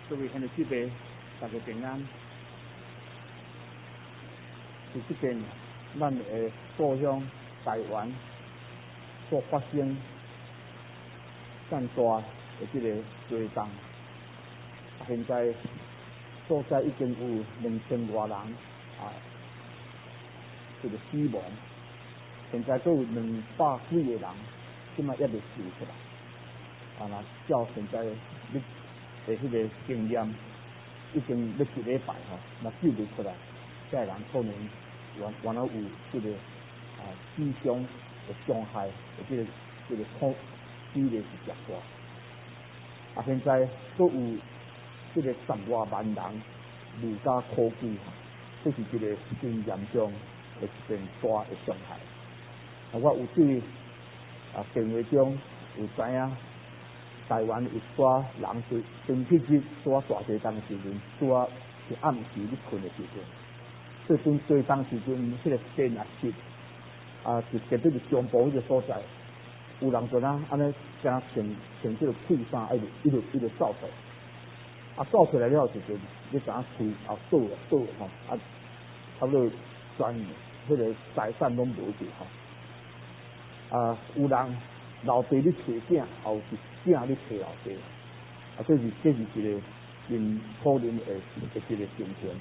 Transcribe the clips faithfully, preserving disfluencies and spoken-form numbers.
各位兄弟姊妹，大家平安。在这边，咱的故乡台湾所发生战大的这个罪动，现在所在已经有两千多人啊，这个死亡。现在都有两百几个人，今仔也未救出来。啊，那照现在你的迄个经验，已经要一礼拜吼，那救不出来，这人可能原原来有这个啊死伤的伤害，的这个这个可比例是较大。啊，现在都有这个十外万人如家苦居，这是一个真严重的一件大的伤害。啊，我有对啊电话中有知影。台湾有煞人是星期日煞大地震的时阵，煞是暗时你困的时阵，所以阵地震时阵，迄个电也熄，啊，是特别是中部迄个所在，有人就呐安尼，加穿穿这个配衫，一直一直一直走出来，啊，走出来了时阵，你知影厝后倒了倒了吼，啊，差不多全迄个财产拢无去吼，啊，有人老爸咧找囝，后是囝咧找老爸，啊，这是这是一个真可怜的的一个情形。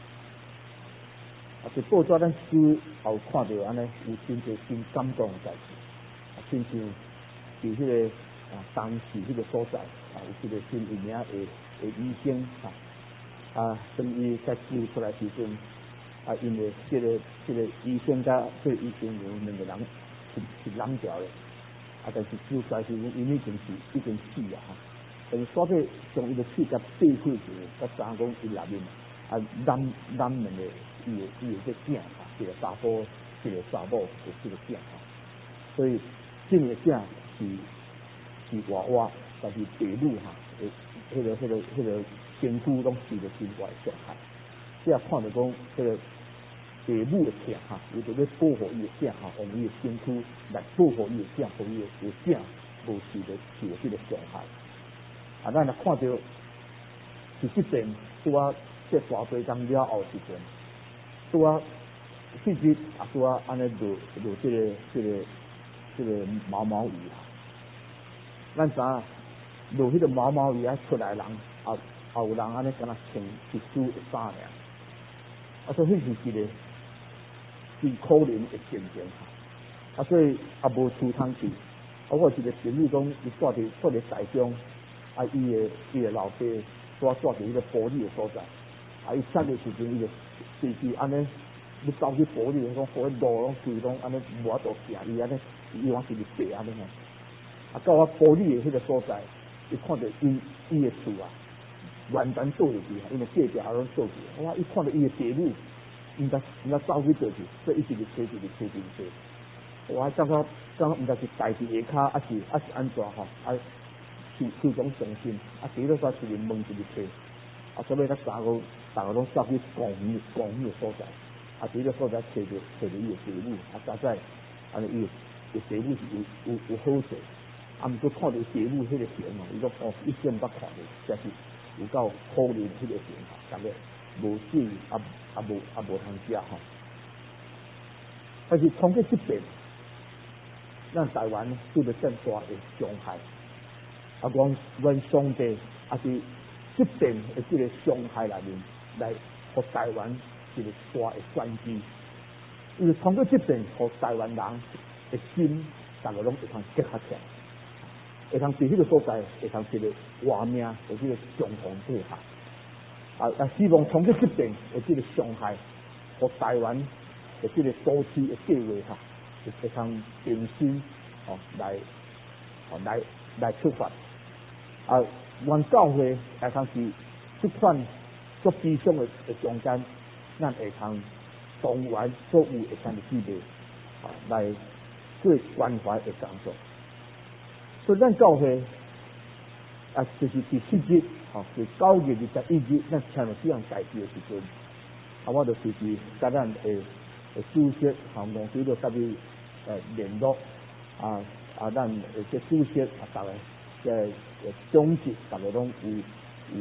啊，在报纸咱书后看到安尼，有真侪真感动的代志。啊，亲像伫迄个啊当时迄个所在，啊，有一个真有名的的医生啊，啊，当伊在救出来时阵，啊，因为这个这个医生甲这个医生有两个人是是冷掉的。啊，但是救出来时，因已经是已经死了哈。但是所以从伊的气甲背开时，甲知影讲伊内面啊染染两个伊的伊的这囝哈，一个查甫，一个查某的这个囝哈。所以这个囝是是娃娃，但是爸母哈，诶，迄个迄个迄个身躯拢受着真大伤害。这也看到讲这个。父母的疼哈，伊就要保护伊的囝哈，用伊的身躯来保护伊的囝，互伊的囝无受着受着这个伤害。啊，咱来看到是这边拄啊，这大地震了后时阵，拄啊，迄日啊拄啊，安尼落落这个这个这个毛毛雨啊。咱知影落迄个毛毛雨啊出来人，啊也有人安尼敢若穿一丝的衫尔，啊，所以迄是一个。真可怜的情形，啊，所以也无厝通去。啊，我一个朋友讲，伊住伫住伫台中，啊，伊的伊的老爸住住伫迄个玻璃的所在，啊，伊七的时阵，伊就随时安尼，要走去玻璃，讲玻璃路拢规拢安尼无法度行，伊安尼伊往是去爬安尼吼。啊，到我玻璃的迄个所在，伊看到伊伊的厝啊，完全倒入去，因为隔壁也拢倒去，哇！伊看到伊的父母。应该应该走去倒去，所以一直去找，一直去找，一直去找。我感觉感觉应该是家己下骹，还是还是安怎吼？啊，是是种伤心，啊，除了说一直问一直找，啊，所以咱三个大家拢走去公园公园的所在，啊，伫个所在找着找着伊的父母，啊，实在安尼伊的父母是有有有好势，啊，毋过看到父母迄个形哦，伊讲哦，一生捌看着，真是有够可怜迄个形吼，逐个。无水，也也无也无通食吼。但是从这这边，咱台湾受到更大的伤害。啊，阮阮上帝也是这边的这个伤害内面，来互台湾一个大的转机。因为通过这边，互台湾人的心，大家拢会通结合起来，会通伫迄个所在，会通一个活命的这个共同配合。啊啊！希望从这这边的这个伤害，和台湾的这个都市的计划哈，会通重新哦来哦来来出发。啊，阮教会会通是这款足悲伤的的中间，咱会通动员所有的兄弟姊妹啊来做关怀的工作。所以咱教会啊，就是第七日。哦，是九月二十一日，咱签了这样代志的时阵，啊，我就随时甲咱的的主席、行动队就甲伊诶联络，啊啊，咱的这主席啊，逐个这总结，逐个拢有有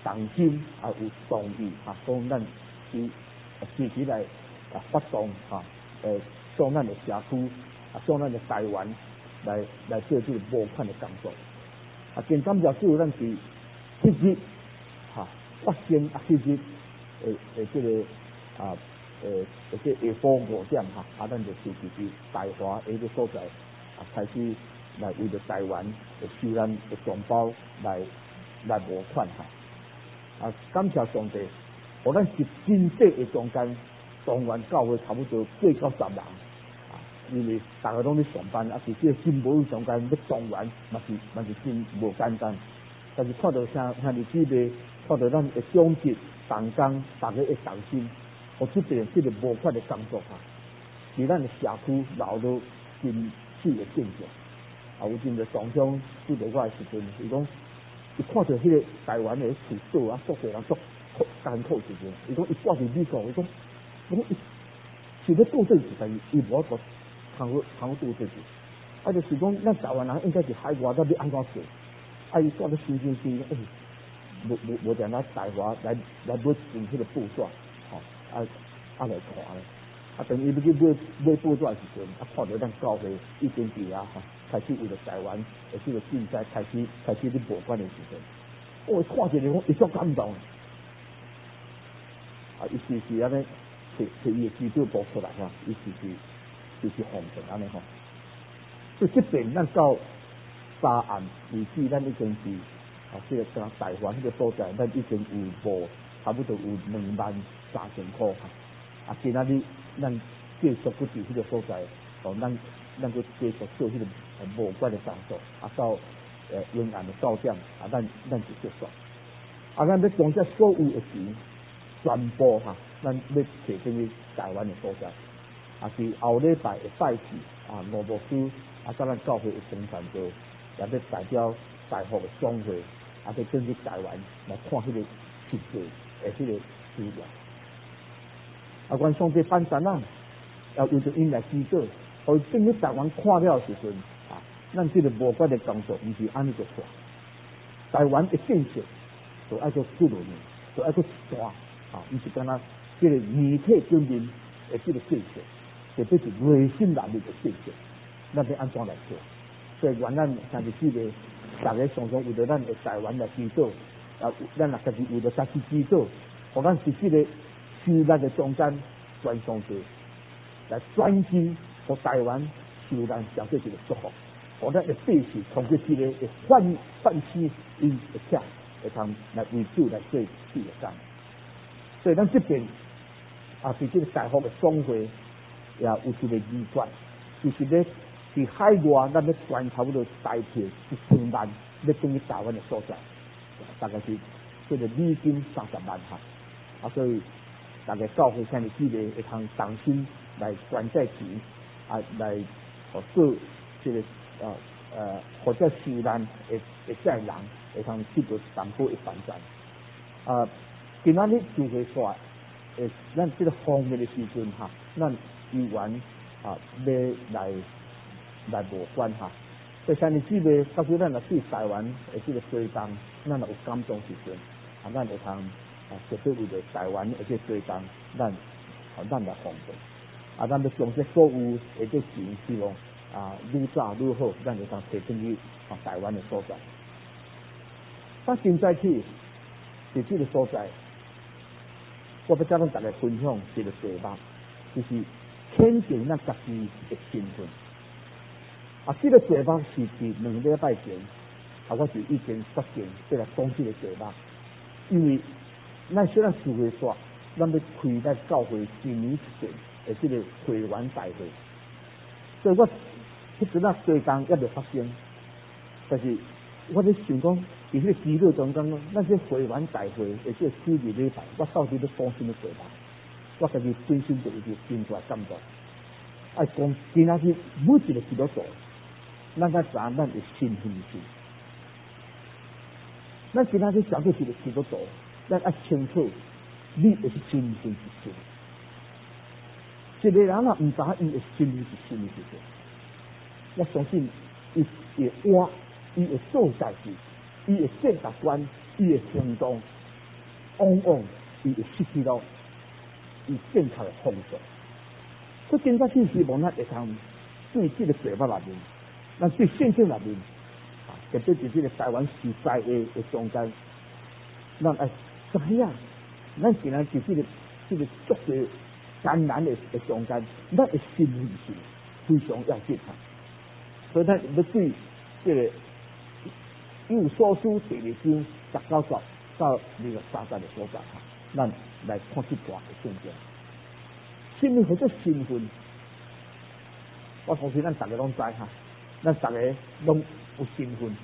党心啊有动力啊，讲咱是积极来啊发动啊，呃，向咱的社区啊，向咱的台湾来来做这个募款的工作。啊，更感谢主，咱是七日哈发生啊七日诶诶这个啊诶这个下晡五点哈，啊，咱就是伫台华诶个所在啊开始来为着台湾诶收咱诶同胞来来募款哈。啊，感谢上帝，互咱是真济诶中间动员教会差不多八到十人啊，因为大家拢咧上班，啊，是这个真无中间要动员，嘛是嘛是真无简单。但是看到像像日子咧，看到咱诶总结同工，大家会同心，互这边这个募款诶工作哈，伫咱诶社区留到真实诶见证。啊，有真个上乡拄着我诶时阵，伊讲。伊看到迄个台湾的处境啊，足侪人足艰苦时阵，伊讲伊挂伫美国，伊讲，伊讲伊是要做这事，但是伊无法度通好通好做这事。啊，就是讲咱台湾人应该是海外，咱要安怎做？啊，伊挂咧心心心，哎，无无无定咱台湾来来买进迄个布纸，吼、哦，啊啊来看咧。啊，等伊要去买买布纸的时阵，啊，看到咱教会已经伫啊，开始为了台湾的这个竞赛开始开始咧募款的时阵，我看起来讲伊足感动，啊，伊时时安尼摕摕伊的资料报出来哈，伊时时时时奉献安尼吼。所以这边咱到三暗为止，咱已经是啊，这个讲台湾这个所在，咱已经有募差不多有两万三千块哈。啊，今仔日咱继续去伫迄个所在，哦，咱咱去继续做迄个募款的工作，啊，到呃永安的九点，啊，咱咱就结束。啊，咱要将这所有的钱全部哈，咱要摕进去台湾的所在，啊，是后礼拜的拜四啊，罗牧师啊，甲咱教会的宣传队，也要代表台福的商会，啊，要进去台湾来看迄个实际的迄个资料。啊，阮上帝颁赞啊，要为着因来祈祷，互伊进去台湾看了时阵，啊，咱这个无关的工作，毋是安尼就错。台湾的建设，就爱做几落年，就爱做大，啊，伊是干那这个媒体军人的这个建设，特别是内心能力的建设，咱要安怎来做？所以，原咱像是这个，大家常常为着咱的台湾来祈祷，啊，咱也家己为着家己祈祷，互咱是这个。是咱的中间专上帝来专心和台湾受咱上帝一个祝福，和咱的百姓通过这个的反反思因的听，会通来为主来做事业上。所以咱这边啊，是这个台福的商会也有一个意愿，就是咧伫海外咱要捐差不多台币一千万，要进去台湾的所在，大概是这个美金三十万哈，啊，所以。大家教会向你记得会通同心来捐这钱，啊，来哦做这个呃呃或者受难的的这人会通得到淡薄的帮助。啊，今仔日就会说，诶，咱这个方面的时阵哈，咱议员啊要来来募捐哈。所以像你记得，到时咱若去台湾的这个追动，咱若有感动时阵，啊，咱会通。啊，绝对为着台湾而且追工，咱啊咱来奉献，啊，咱要将这所有的这钱，希望啊愈早愈好，咱就当提进去啊台湾的所在。咱现在去是这个所在，我要甲咱大家分享一个题目，就是肯定咱家己的身份。啊，这个题目是伫两礼拜前，啊，我就已经决定要来讲这个题目，因为。咱虽然聚会说，咱要开在教会一年一届的这个会员大会，所以我迄阵啊追工也未发生，但是我咧想讲，伫迄个资料中间，咱这会员大会的这四个礼拜，我到底要讲什么题目？我家己真心就有一个真大感觉，爱讲今仔日每一个基督徒，咱才知咱的身份是，咱今仔日讲做一个基督徒。咱要清楚，你的身份是什么？一个人啊，唔知伊的身份是什么时阵，我相信伊的话，伊的做代志，伊的价值观，伊的行动， 往往伊会失去到伊正确的方向。所以，今早真希望咱会通对这个题目内面，咱对圣经内面，啊，特别是这个台湾时代的的中间，咱会知影，咱今仔是这个这个足个艰难的的中间，咱的心理是非常要紧啊。所以，咱要对这个以弗所书第二章十九节到二十三节的所在哈，咱来看这段的圣经。什么叫做身份？我相信咱大家拢知哈，咱大家拢有身份，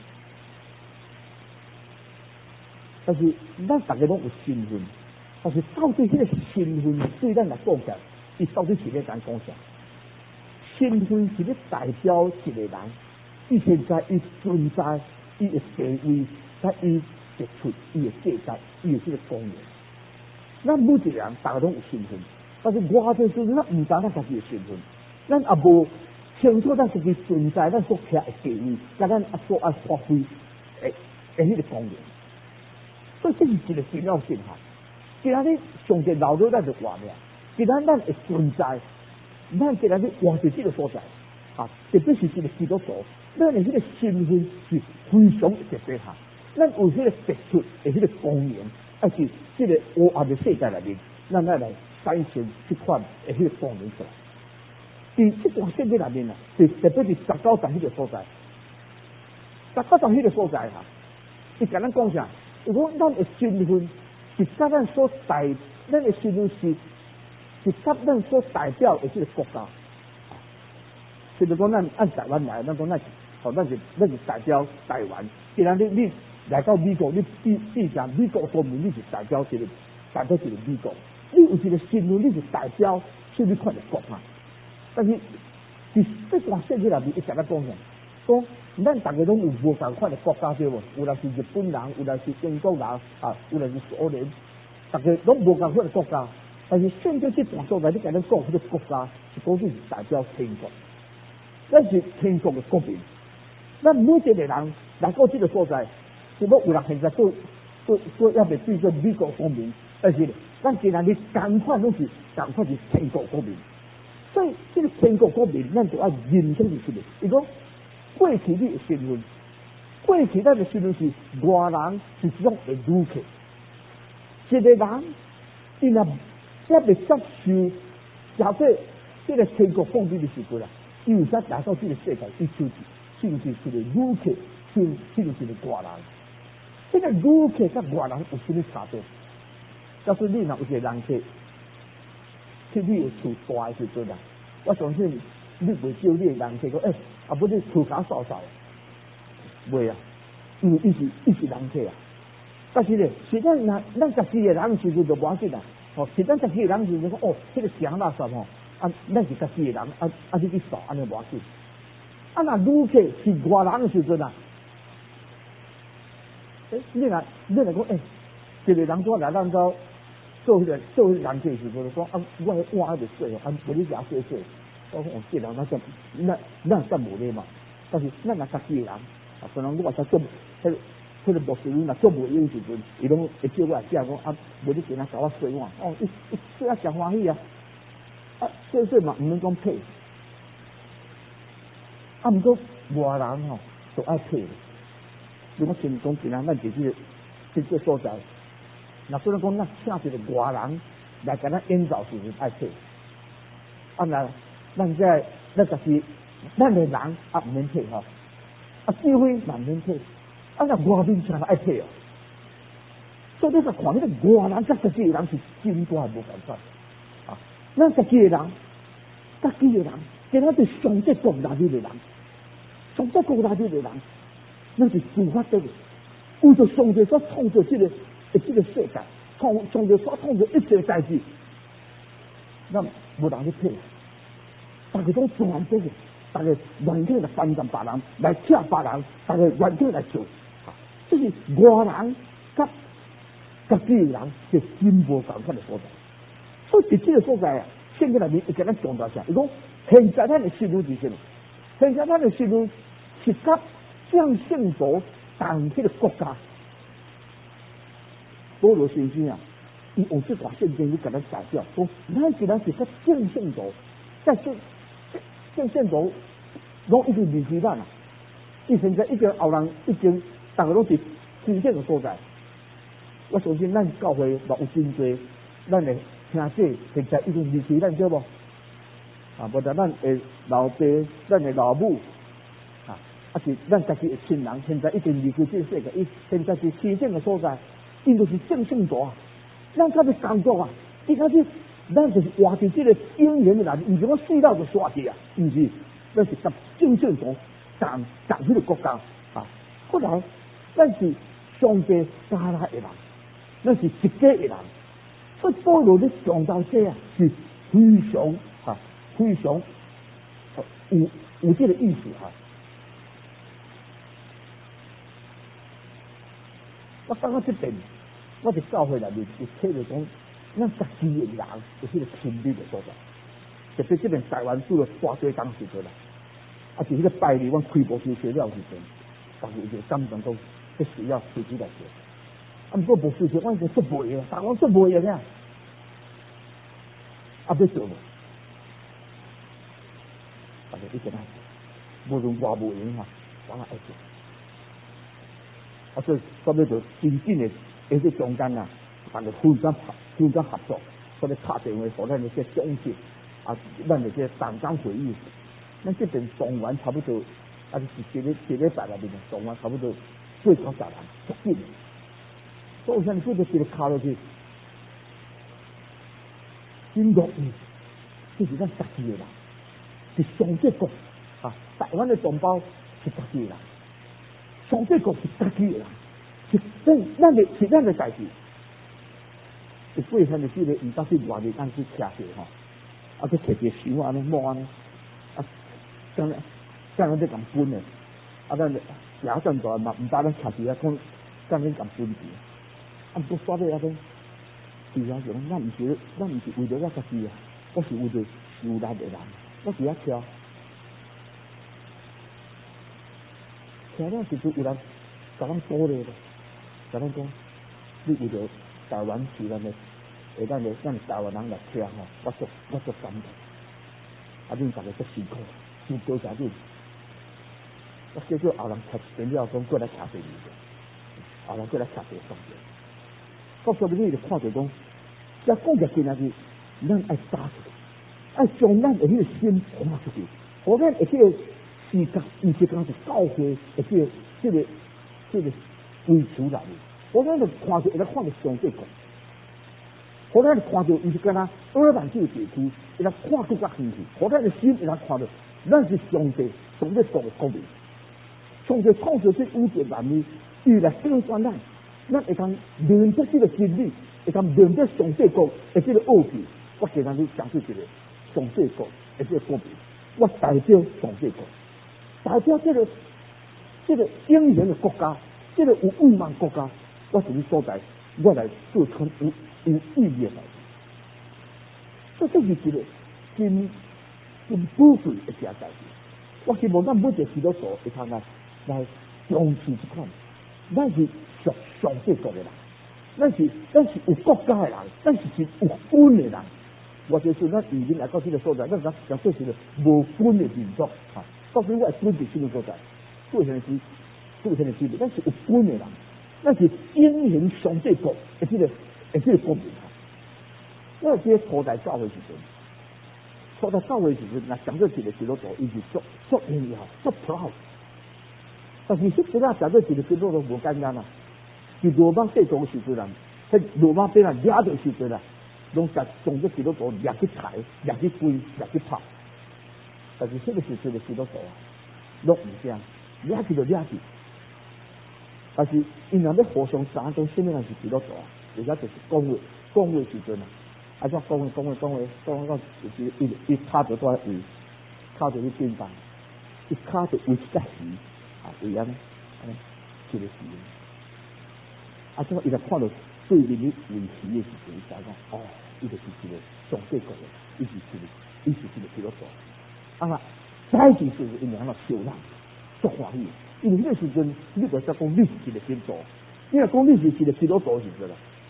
但是咱大家拢有身份，但是到底这个身份对咱来讲起来，伊到底是咧咱讲啥？身份是咧代表一个人，伊现在伊存在，伊的地位，甲伊突出伊的价值，伊的这个功能。咱每一个人大家拢有身份。但是外在时，咱唔知咱家己的身份，咱也无清楚咱自己存在，咱所徛的地位，甲咱所爱发挥诶诶迄个功能。所以这是一个重要性哈。既然你上帝留咗咱就活命，既然咱会存在，咱既然你活在这个所在，啊，特别是这个基督徒，咱的迄个身份是非常特别哈。咱有迄个特殊的迄个功能，而是这个黑暗的世界内面，咱来来。产生这款的迄个功能出来，伫这段圣经内面啊，是特别是十九章迄个所在，十九章迄个所在哈，伊甲咱讲啥？如果咱的身份是甲咱所代，咱的身份是是甲咱所代表的这个国家，譬如讲咱按台湾来，咱讲咱哦，咱是咱是代表台湾。既然你你来到美国，你必必讲美国说明你是代表这个代表这个美国。你有一个身份，你是代表什么款的国嘛？但是伫这段圣经内面，伊甲咱讲啥？讲咱大家拢有无同款的国家对无？有来是日本人，有来是英国人，啊，有来是苏联，大家拢无同款的国家。但是圣经这段所在，你甲咱讲迄个国家是讲是代表天国，咱是天国的国民。咱每一个人来到这个所在，是要有人现在做做做要被对做美国公民，但是咱既然你同款拢是同款是天国国民，所以这个天国国民，咱就要认清楚的。伊讲过去你的身份，过去咱的身份是外人，是一种的旅客。一个人，伊若还未接受假设这个天国国民的时阵啊，伊有才来到这个世界，伊就是就是一个旅客，就就是一个外人。这个旅客甲外人有什么差别？假使你若有一个人客去你的厝住的时阵啊，我相信你袂叫你的人客讲，诶、欸，啊，不你厝骹扫扫，袂啊，因为伊是伊是人客啊。但是咧，是咱咱咱家己的人时阵就无要紧啦。哦，是咱家己的人时阵讲，哦，这个箱垃圾吼，啊，咱是家己的人，啊啊，你去扫，安尼无要紧。啊，若旅客是外人的时阵啊，诶、欸，你若你若讲，诶、欸，一个人我来咱到。做迄个做迄个人客时阵，讲啊，我迄碗还袂洗哦，啊，无你食洗洗。我讲哦，这人咱真，咱咱真无礼貌。但是咱若家己的人，啊，可能我话才做，迄迄个牧师若做无用时阵，伊拢会叫我来食讲啊，无你今仔甲我洗碗，哦，伊伊洗啊真欢喜啊，啊，洗洗嘛毋免讲配，啊，毋过外人吼都爱配。如果先讲今仔咱自己的这个所在。那虽然讲，咱请一个外人来甲咱演奏时阵爱配，啊，那咱这咱就是咱的人啊，唔免配吼，啊，机会嘛唔免配，啊，那外面请爱配哦。所以你就看迄个外人甲自己的人是真大无共款啊。咱自己的人，自己的人，跟咱对上帝国内底的人，上帝国内底的人，那是自发的，为着上帝所创造这个。诶，这个世界，创创造所创造一切代志，咱无人去配，大家都全这个，大家完全来帮助别人，来请别人，大家完全来做，这是外人甲家己的人是真无共款的所在。所以伫这个所在啊，圣经内面会甲咱强调啥？伊讲现在咱的身份是什么？现在咱的身份是甲像圣徒同迄个国家。 保罗先生啊，伊用这段圣经去给咱介绍，说咱既然是个正圣徒，在正正圣徒，拢已经离开咱啊。伊现在已经后人已经，大家拢是真正的所在。我相信咱教会嘛有真多，咱的兄弟现在已经离开咱，对无？啊，无但咱的老爸、咱的老母，啊，啊是咱家己的亲人，现在已经离开这世界，伊现在是真正的所在，因就是正圣徒啊。咱较要工作啊，一开始咱就是活伫这个永远的人，毋是我死了就煞去啊，毋是，咱是甲正圣徒同同迄个国家啊。后来咱是上帝加来的人，咱是一家的人。所以保罗咧讲到这啊，是非常啊，非常、啊、有有这个意思啊。我感觉这边。我伫教会内面是睇到讲，咱家己的人有迄个亲密的所在，特别这边台湾做了偌济当时阵啦，啊，是迄个拜日，阮开播就学了时阵，但是就感动讲，这需要自己来做。啊，毋过无事情，我已经做袂个，但我做袂个啊，啊，要做无？但是你怎啊？无论偌无用哈，我也爱做。啊，所以到尾就真正的。在这中间啊，大家互相合、互相合作，或者拍电话互咱那些相信啊，咱那些党章会议，咱这边动员差不多，啊，是一个一个拜内面动员差不多最少十人，足紧。所以像这个一个卡落去，真乐意，这是咱家己的人，是上帝国啊，台湾的同胞是家己的人，上帝国是家己的人。是咱咱的是咱的代志，是过山的这个，唔当去外面按去徛去吼，啊，去摕一个箱安尼摸安尼，啊，当然当然在咁分的，啊，咱牙真大嘛，唔打咱徛住啊，讲当然咁分住，啊，不耍咧啊个，是啊，讲咱唔是咱唔是为了我家己啊，我是为了受难的人，我是遐徛，徛了时阵有人甲咱鼓励咧。甲咱讲，你为着台湾是咱的，诶，咱的咱台湾人来听吼，我足我足感动。啊，恁大家足辛苦，真多谢恁。我叫做后人读完了，讲过来查第二个，后人过来查第三个。到后面你就看着讲，要讲着今仔日，咱爱打出去，爱将咱的迄个心传出去，互咱的这个时间，毋是讲是教会的这个这个这个。追求人，我咱就看到，会来看到上帝国，我咱就看到，毋是干那二万这个地区，会来看更加远去，我咱的心会来看到，咱是上帝上帝国的国民，上帝创造这宇宙万物，伊来掌管咱，咱会当明白这个真理，会当明白上帝国的这个奥秘。我今日你讲出一个上帝国的这个国民，我代表上帝国，代表这个这个英远的国家。这个有五万国家，我是你所在，我来做成有有意义的代志。这就是一个真真宝贵的一件代志。我希望咱每一个基督徒会通来来重视这款，咱是属上帝国的人，咱是咱是有国家的人，咱是是有分的人。我就是咱移民来到这个所在，咱讲讲这是个无分的民族啊。到时我会分别这个所在，做成是。做成的区别，咱是有分的人，咱是英雄上帝国的这个的这个国民啊。我这个初代教会时阵，初代教会时阵，那讲到一个基督徒，伊是足足荣耀、足 proud。但是实际上讲到一个基督徒无简单啊，是罗马帝国时阵人，喺罗马俾人抓到时阵啊，拢甲当作基督徒掠去抬、掠去跪、掠去拍。但是这个时阵的基督徒啊，拢唔这样，掠去就掠去。但是，因若要互相查讲什么人是基督徒啊，而家就是讲话，讲话时阵啊，啊，怎讲话讲话讲话讲到就是伊伊卡着在位，卡着去肩膀，伊卡着为在鱼啊，为安尼，安尼一个事。啊，怎伊来看到对面的维持的时阵，伊才讲哦，伊就是一个上帝国的，伊是一个，伊是一个基督徒。啊，再一次因为安那受难，足欢喜。因为那时阵，你就在讲你是一个基督徒，你若讲你是一个基督徒时阵啦，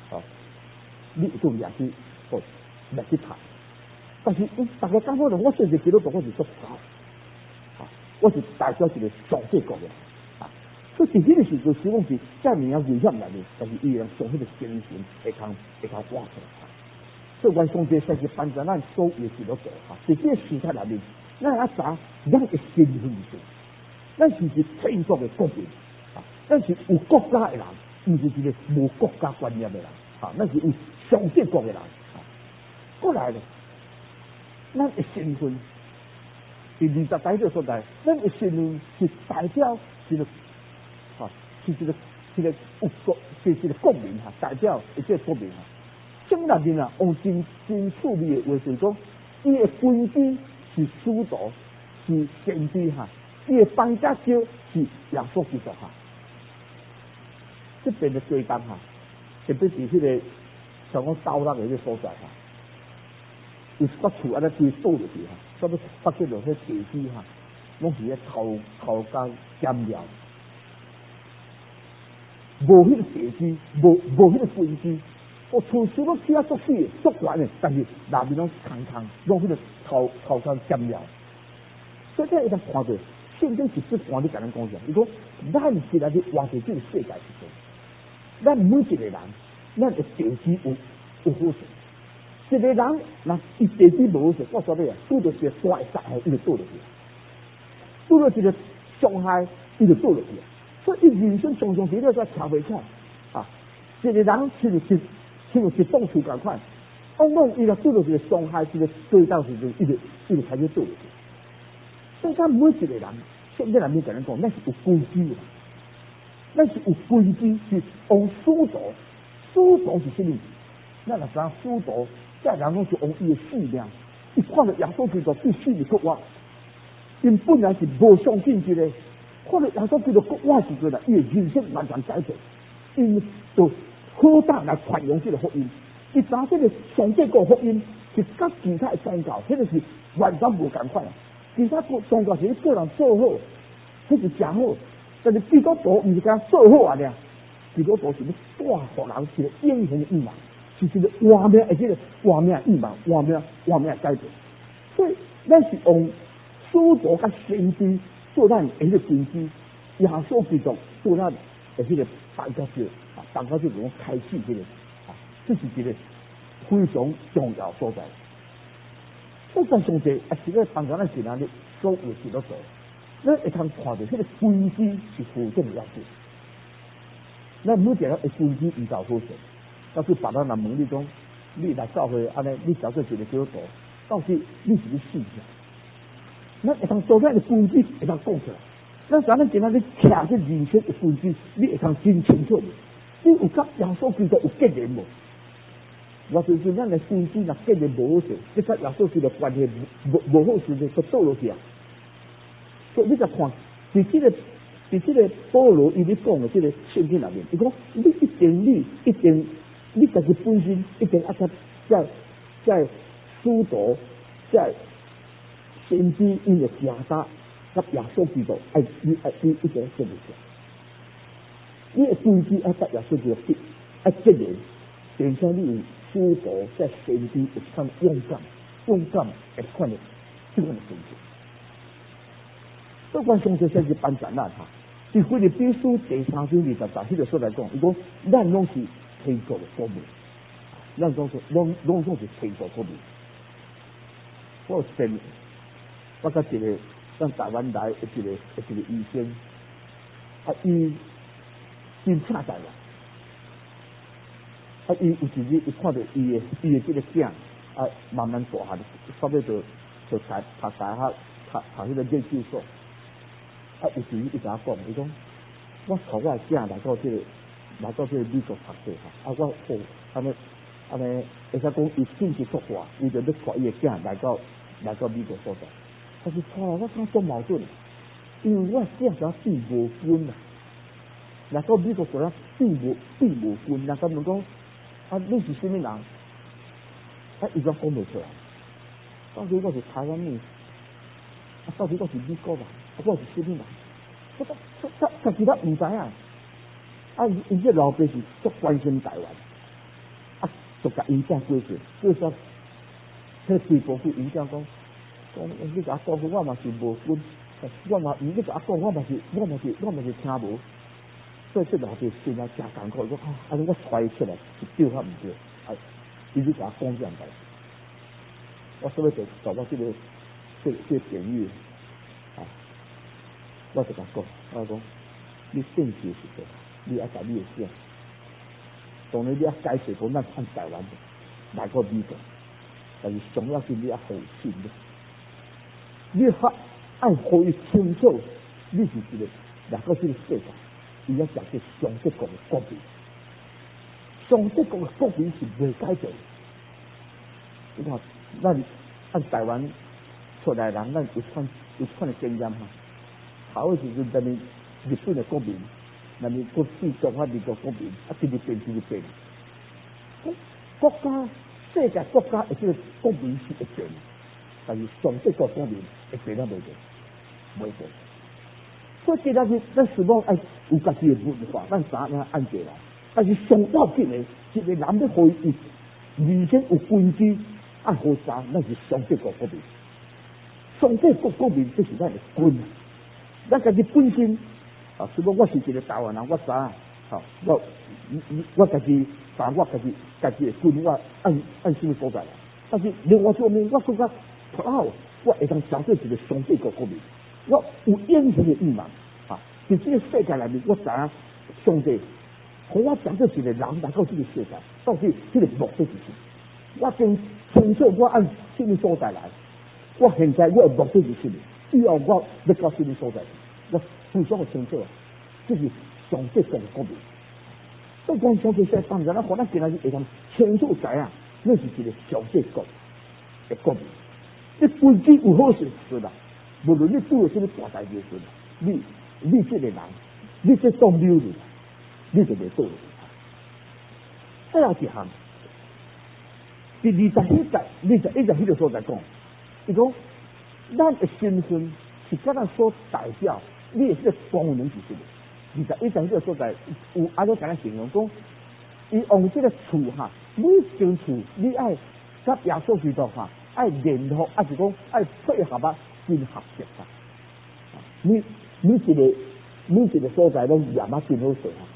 哦，你做两去哦来去谈，但是大家讲好了，我算是基督徒，我是做好，啊，我是代表一个上帝国的啊，所以迄个时阵，希望是在面有危险来的，但是伊人从迄个精神会通会通挖出来。所以阮讲这甚至帮助咱所有基督徒啊，在这个时代内面，咱要查咱的身份是，咱是是天国的国民啊，咱是有国家的人，毋是一个无国家观念的人啊，咱是有上帝国的人啊。过来咧，咱的身份，第二十代就所在，咱的身份是代表一个啊，是一个一个有国，是一个国民哈，代表一个国民哈。这内面啊，用真真趣味的话就是讲，伊的根基是使徒，是先知哈，伊的帮家教是耶稣基督哈。这边的追单哈，特别是迄个像讲刀郎的迄个所在哈，有一把厝安尼对倒落去哈，差不多发现落迄地基哈，拢是咧头头家减料，无迄个地基，无无迄个根基。我厝虽然起啊足水足悬的，但是内面拢空空，拢迄个头头上减料。所以这一旦看到，圣经是不断地甲咱讲啥？伊讲，咱是来去活在这个世界之中，咱每一个人，咱的地基有有好处。一个人若伊地基无好处，我说你啊，拄到一个大的灾害，伊就倒落去；拄到一个伤害，伊就倒落去。所以，伊人生常常伫咧在跳袂起来啊！一个人其实是。像一栋厝共款，往往伊若拄到一个伤害，一个对到时阵，伊就伊就开始倒落去。所以咱每一个人，圣经内面甲咱讲，咱是有根基的，咱是有根基，是用书读，书读是什么？咱若知影书读，这人拢是用伊的性命，伊看到耶稣基督必须是国我，因本来是无相信一个，看到耶稣基督国我时阵啦，伊的人生完全改变，因就。好大来传扬这个福音，伊知这个上帝国福音是甲其他的宗教，迄个是完全无共款。其他国宗教是叫人做好，迄是真好，但是基督徒毋是讲做好啊俩，基督徒是要带互人一个永恒的意望，是一个活命，而且个活命意望，活命活命改变。所以咱是用书读甲先知做咱一个根基，耶稣基督做咱的迄个大家教。大家就讲开始这个啊，这是一个非常重要所在。所以讲上帝啊，是咧帮助咱是咱的所有基督徒，咱会通看到迄个根基是负重要性。咱每一个的根基遇到好势，到时别人若问你讲，你来教会安尼，你找做一个基督徒，到底你是咧信啥？咱会通做咱的根基会通讲出来。咱咱咱今仔日徛这人生的根基，你会通真清楚。你有甲耶稣基督有结连无？我就是咱的根基若结连无好势，你甲耶稣基督关系无无好势，就倒落去啊！所以你甲看，伫这个伫这个保罗伊咧讲的这个圣经内面，伊讲你一定你一定你家己本身一定啊甲在在书读在先知因的家大甲耶稣基督爱你爱你一定建立起来。你的根基要得耶稣基督一结连，并且你有书读在先知有款勇敢、勇敢一款的这款的根基。所以我上帝先是帮助咱哈，是腓立比书第三章二十节迄个所来讲，伊讲咱拢是天国的国民，咱拢是拢拢总是天国国民。我先我甲一个咱台湾来一个一个医生，啊伊。真恰在啦！啊，伊有一日，伊看到伊的伊的这个囝啊，慢慢大汉，差不多就就读读大学，读读迄个研究所。啊，有一日伊甲我讲，伊讲我带我的囝来到这个来到这个美国读书哈，啊，我好安尼安尼，会使讲伊兴趣足大，伊就要带伊的囝来到来到美国所在。但是看我看足矛盾，因为我囝甲变无分啦。来到美国做啦，并无并无分，人家问讲啊，你是什么人？啊，伊讲讲袂出来。到底我是台湾人，啊，到底我是美国人，啊，我是什么人？我他他他其他唔知啊。啊，伊这老爸是足关心台湾， 就甲影响过去，过说，迄规部去影响讲，讲你甲我讲，我嘛是无分，我嘛你甲我讲，我嘛是，我嘛是，我嘛是听无。所以这两件事啊，真艰苦。我啊，啊，我揣出来是对还唔对？啊，伊就甲我讲这样代志。我所以就找到这个这个这个典狱啊，我就甲讲，我讲你正确是对，你要把你的想，当然你要解释讲咱按台湾来个美国，但是重要是你要好信的，你还按可以清楚，你是一个来个这个世界。伊要讲是上帝国的国民，上帝国的国民是未改变。你看，咱按台湾出来人，咱有款有款的经验哈。头个时阵，咱们日本的国民，咱们国对中华民国国民，啊，直直变，直直变。国家世界国家的这个国民是会变，但是上帝国国民会变得袂变，袂变。所以今仔日咱希望爱有家己的文化，咱知影按过来。但是上要紧的，一个人要可以有，而且有根基，按好啥，那是上帝国国民。上帝国国民这是咱的根。咱家己本身啊，希望我是一个台湾人，我知影，好，我我家己把我家己家己的根，我按按什么所在。但是另外一方面，我更加好，我会当讲做一个上帝国国民。我有永恒的欲望啊！在这个世界里面，我知影上帝和我讲做一个人来到这个世界，到底这个目的是什么？我真清楚我按什么所在来，我现在我的目的是什么？以后我要到什么所在，我非常的清楚。这是上帝国的国民。所以讲上帝在当然，咱可能今仔日会当清楚知影，那是一个上帝国的国民。你根基有好事是啦。无论你做什么大代志时，你你这个人，你这当流人，你就袂做。再有一项，第二十一节、二十一节迄个所在讲，伊讲咱的身份是甲咱所代表，你的这个功能是什么？二十一节迄个所在有安尼甲咱形容讲，伊用这个厝哈，你间厝你爱甲耶稣基督哈，爱联合，还是讲爱配合啊？真合适啊！你你一个你一个所在拢严啊真好势啊！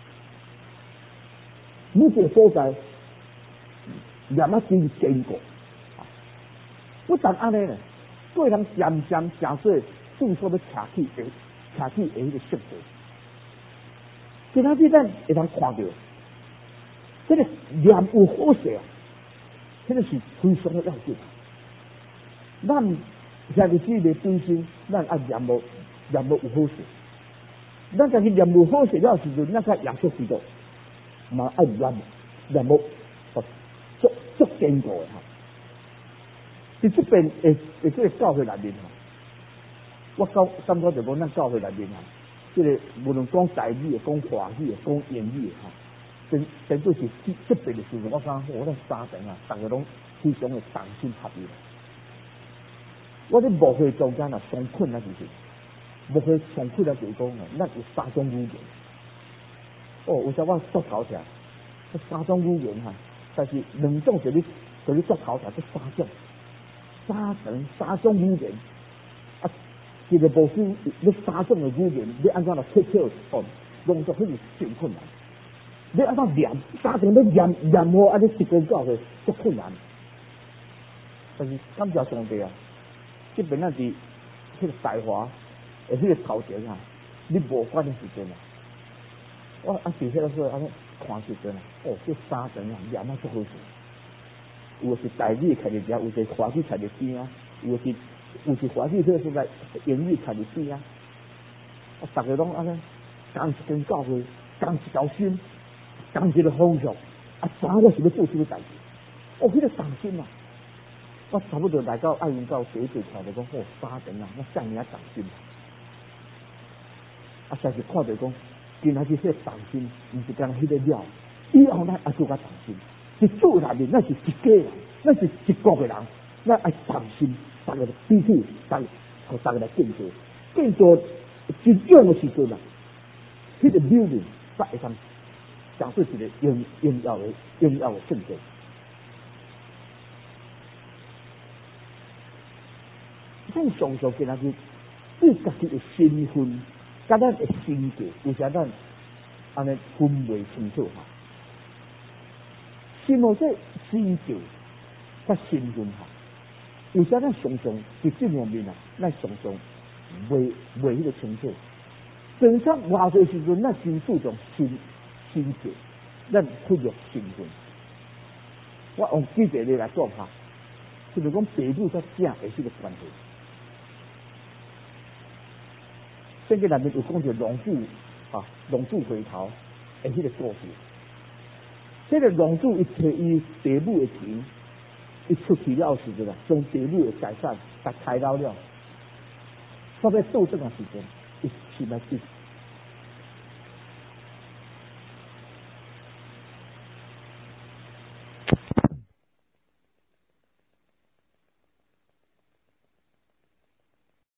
你一个所在严啊真坚固啊！不但安尼呢，对人渐渐加做注说要车起的车起的迄个色泽。今仔日咱会通看到，这个严有好势啊！这个是非常的要紧。咱家己自己本身，咱爱念无念无有好势，咱家己念无好势了时阵，咱甲耶稣基督嘛爱念念无哦足足坚固的哈。伫这边诶诶，这个教会内面哈，我感感觉就讲咱教会内面哈，这个无论讲台语、讲华语、讲英语哈，真真都是这边的时阵，我讲我咱三层啊，大家拢非常的同心合意。我伫牧会中间啊，上困难就是牧会上困难就是讲啊，咱有三种语言。哦，有时我做头条，这三种语言哈，但是两种是你，是你做头条，这三种，三层三种语言啊，一个牧师，你三种的语言，你按怎来切切哦，弄作迄是真困难。你按怎念三层，你念念好，安尼一个教会足困难。但是感谢上帝啊！这边那是迄个台华，诶，迄个头前啊，你无管的时阵啊，我啊伫迄个时候安尼看时阵啊，哦，这三层啊，念啊足好势。有是台语开伫遮，有是华语开伫边啊，有是有是华语迄个所在英语开伫边啊，啊，逐个拢安尼，同一间教会，同一条心，同一个方向，啊，知我是要做什么代志，哦，迄个同心啊！我差不多来到爱云教第一次看到讲，哦，三层啊，那像人家同心啊，才是看到讲，今仔日这同心，唔是干迄个了，以后咱爱做甲同心，是做内面，那是一家人，那是一国的人，咱爱同心，大家彼此，大互大家来建造，建造真用的时阵啊，迄个流人才会当讲出一个应应要的应要的圣洁。 咱常常给咱去对家己的身份，甲咱的性格，有时咱安尼分袂清楚哈。什么这性格甲身份哈？有时咱常常伫这方面啊，咱常常袂袂迄个清楚。平常偌侪时阵，咱真注重身身格，咱忽略身份。我用举个例来讲哈，就是讲父母甲囝的这个关系。圣经内面有讲着龙主啊，龙主回头的迄个故事。这个龙主伊摕伊父母的钱，伊出去了时阵啊，将父母的财产甲开了了，煞要倒转啊时阵，伊心内一